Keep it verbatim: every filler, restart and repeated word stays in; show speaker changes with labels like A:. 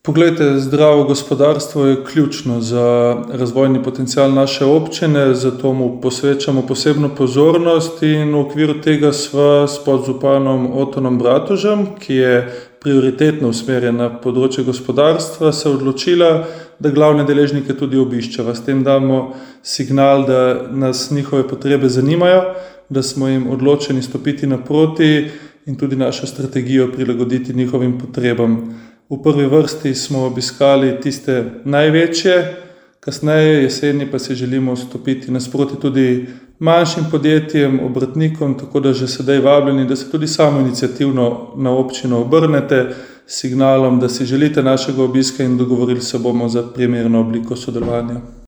A: Poglejte, zdravo gospodarstvo je ključno za razvojni potencial naše občine, zato mu posvečamo posebno pozornost in v okviru tega sva s podžupanom Otonom Bratožem, ki je prioritetno usmerjen na področje gospodarstva, se odločila, da glavne deležnike tudi obiščeva. S tem damo signal, da nas njihove potrebe zanimajo, da smo jim odločeni stopiti naproti in tudi našo strategijo prilagoditi njihovim potrebam. V prvi vrsti smo obiskali tiste največje, kasneje jeseni pa si želimo stopiti nasproti tudi manjšim podjetjem, obrtnikom, tako da že sedaj vabljeni, da se tudi samoiniciativno na občino obrnete s signalom, da si želite našega obiska in dogovorili se bomo za primerno obliko sodelovanja.